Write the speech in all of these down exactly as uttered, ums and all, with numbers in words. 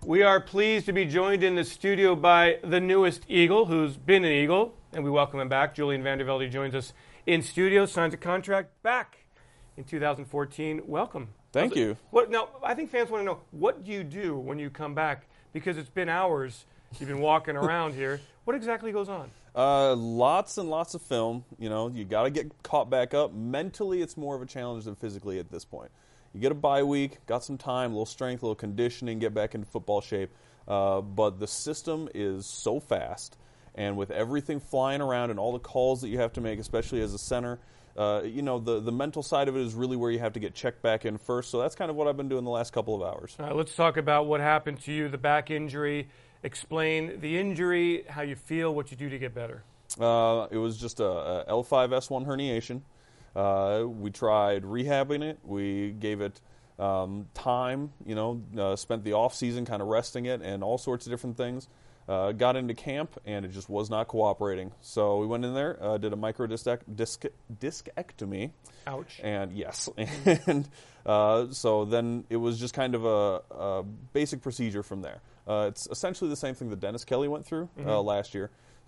We are pleased to be joined in the studio by the newest Eagle, who's been an Eagle, and we welcome him back. Julian Vandervelde joins us in studio, signs a contract back in two thousand fourteen. Welcome. Thank How's you. It, what, now, I think fans want to know, what do you do when you come back? Because it's been hours you've been walking around here. What exactly goes on? Uh, lots and lots of film. You know, you got to get caught back up. Mentally, it's more of a challenge than physically at this point. You get a bye week, got some time, a little strength, a little conditioning, get back into football shape. Uh, but the system is so fast, and with everything flying around and all the calls that you have to make, especially as a center, uh, you know, the, the mental side of it is really where you have to get checked back in first. So that's kind of what I've been doing the last couple of hours. All right, let's talk about what happened to you, the back injury. Explain the injury, how you feel, what you do to get better. Uh, it was just a, a L five S one herniation. Uh, we tried rehabbing it. We gave it um, time, you know, uh, spent the off season kind of resting it and all sorts of different things. Uh, got into camp, and it just was not cooperating. So we went in there, uh, did a micro disc discectomy. Ouch. And yes. And uh, so then it was just kind of a, a basic procedure from there. Uh, it's essentially the same thing that Dennis Kelly went through mm-hmm. uh, last year.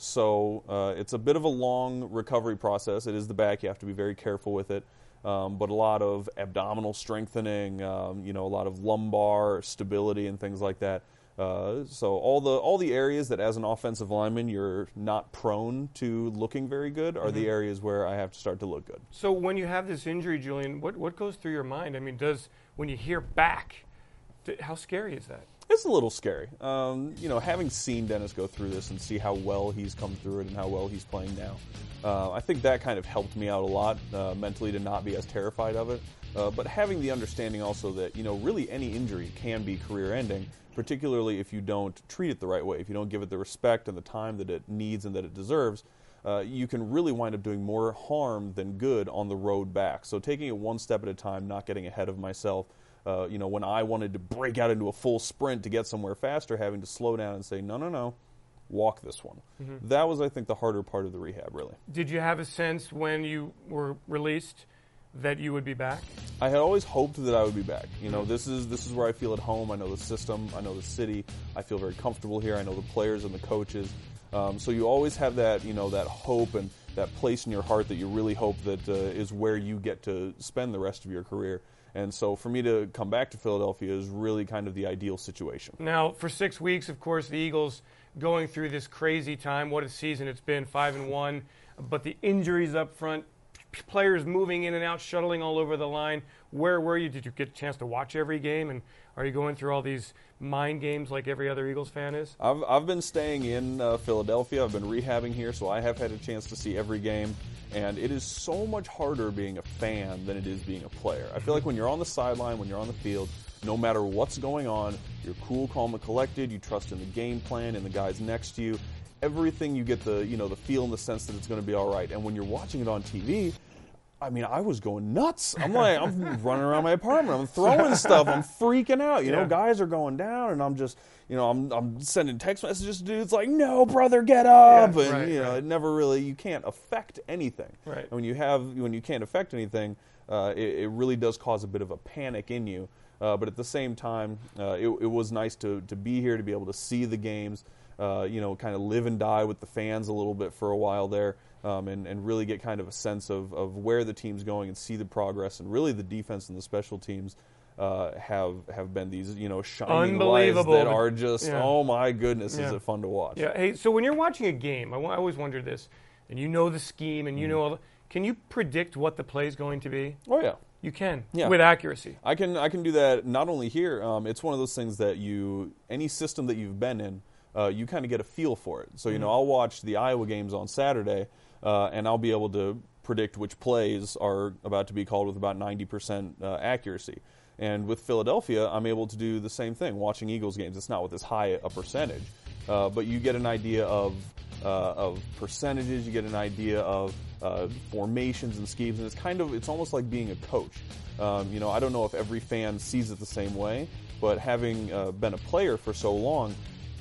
So uh, it's a bit of a long recovery process. It is the back. You have to be very careful with it. Um, but a lot of abdominal strengthening, um, you know, a lot of lumbar stability and things like that. Uh, so all the all the areas that as an offensive lineman you're not prone to looking very good are mm-hmm. the areas where I have to start to look good. So when you have this injury, Julian, what, what goes through your mind? I mean, does when you hear back, how scary is that? It's a little scary. Um, you know, having seen Dennis go through this and see how well he's come through it and how well he's playing now, uh, I think that kind of helped me out a lot uh, mentally to not be as terrified of it. Uh, but having the understanding also that, you know, really any injury can be career-ending, particularly if you don't treat it the right way, if you don't give it the respect and the time that it needs and that it deserves. Uh, you can really wind up doing more harm than good on the road back. So taking it one step at a time, not getting ahead of myself. Uh, you know, when I wanted to break out into a full sprint to get somewhere faster, having to slow down and say, no, no, no, walk this one. Mm-hmm. That was, I think, the harder part of the rehab, really. Did you have a sense when you were released that you would be back? I had always hoped that I would be back. You know, this is this is where I feel at home. I know the system. I know the city. I feel very comfortable here. I know the players and the coaches. Um, so you always have that, you know, that hope and that place in your heart that you really hope that uh, is where you get to spend the rest of your career. And so for me to come back to Philadelphia is really kind of the ideal situation. Now, for six weeks, of course, the Eagles going through this crazy time. What a season it's been, five and one. But the injuries up front, players moving in and out, shuttling all over the line. Where were you? Did you get a chance to watch every game? And are you going through all these mind games like every other Eagles fan is? I've, I've been staying in uh, Philadelphia. I've been rehabbing here, so I have had a chance to see every game. And it is so much harder being a fan than it is being a player. I feel like when you're on the sideline, when you're on the field, no matter what's going on, you're cool, calm, and collected. You trust in the game plan and the guys next to you. Everything you get the, you know, the feel and the sense that it's going to be all right. And when you're watching it on T V, I mean, I was going nuts. I'm like, I'm running around my apartment. I'm throwing stuff. I'm freaking out. You know, yeah. Guys are going down, and I'm just, you know, I'm I'm sending text messages to dudes like, no, brother, get up. Yeah, and, right, you know, right. it never really, you can't affect anything. Right. And when you have, when you can't affect anything, uh, it, it really does cause a bit of a panic in you. Uh, but at the same time, uh, it, it was nice to, to be here, to be able to see the games, uh, you know, kind of live and die with the fans a little bit for a while there. Um, and, and really get kind of a sense of, of where the team's going and see the progress. And really the defense and the special teams uh, have have been these, you know, shining lights that are just, yeah. oh my goodness, yeah. is it fun to watch. Yeah. Hey, so when you're watching a game, I, w- I always wonder this, and you know the scheme and you mm. know all the, can you predict what the play is going to be? Oh, yeah. You can, yeah. with accuracy. I can I can do that not only here. Um, it's one of those things that you, any system that you've been in, uh, you kind of get a feel for it. So, you mm. know, I'll watch the Iowa games on Saturday, Uh, and I'll be able to predict which plays are about to be called with about ninety percent uh, accuracy. And with Philadelphia, I'm able to do the same thing, watching Eagles games. It's not with as high a percentage, uh, but you get an idea of uh, of percentages, you get an idea of uh, formations and schemes, and it's kind of, it's almost like being a coach. Um, you know, I don't know if every fan sees it the same way, but having uh, been a player for so long,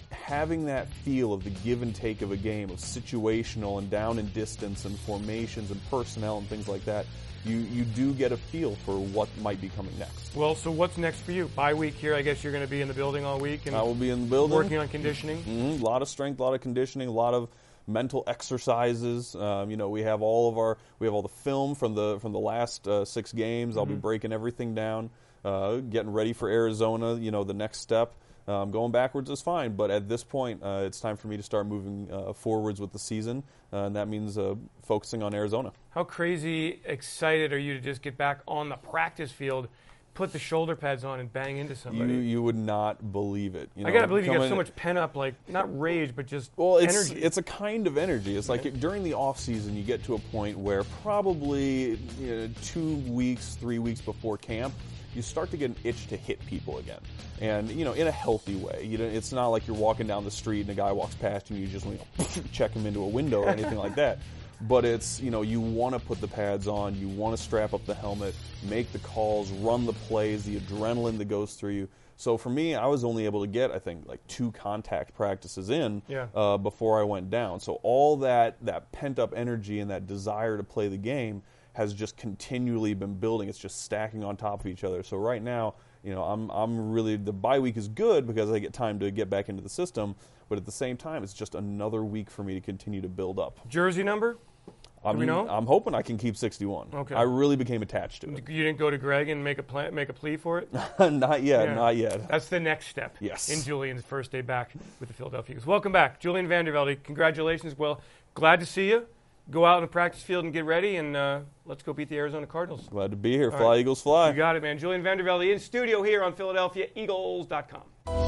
having that feel of the give and take of a game, of situational and down and distance and formations and personnel and things like that, you, you do get a feel for what might be coming next. Well, so what's next for you? Bye week here, I guess you're going to be in the building all week. And I will be in the building. Working on conditioning. Mm-hmm. A lot of strength, a lot of conditioning, a lot of mental exercises. Um, you know, we have all of our, we have all the film from the from the last uh, six games. Mm-hmm. I'll be breaking everything down, uh, getting ready for Arizona. You know, the next step. Um, going backwards is fine, but at this point, uh, it's time for me to start moving uh, forwards with the season, uh, and that means uh, focusing on Arizona. How crazy excited are you to just get back on the practice field, put the shoulder pads on, and bang into somebody? You you would not believe it. You know, I gotta believe you got coming- so much pent up, like not rage, but just Well, it's energy. it's a kind of energy. It's like during the off season, you get to a point where probably you know, two weeks, three weeks before camp, you start to get an itch to hit people again, and you know, in a healthy way. You know, it's not like you're walking down the street and a guy walks past you and you just you know, check him into a window or anything like that. But it's, you know, you want to put the pads on, you want to strap up the helmet, make the calls, run the plays, the adrenaline that goes through you. So for me, I was only able to get, I think, like two contact practices in Yeah. uh, before I went down. So all that, that pent-up energy and that desire to play the game has just continually been building. It's just stacking on top of each other. So right now, you know, I'm I'm really, the bye week is good because I get time to get back into the system, but at the same time, it's just another week for me to continue to build up. Jersey number? I'm, Do we know? I'm hoping I can keep sixty-one. Okay. I really became attached to it. You didn't go to Greg and make a plan, make a plea for it? Not yet, Yeah. not yet. That's the next step. Yes. In Julian's first day back with the Philadelphia Eagles. Welcome back, Julian Vandervelde. Congratulations. Well, glad to see you. Go out on the practice field and get ready, and uh, let's go beat the Arizona Cardinals. Glad to be here. All Fly, right. Eagles, fly. You got it, man. Julian Vandervelde in studio here on Philadelphia Eagles dot com.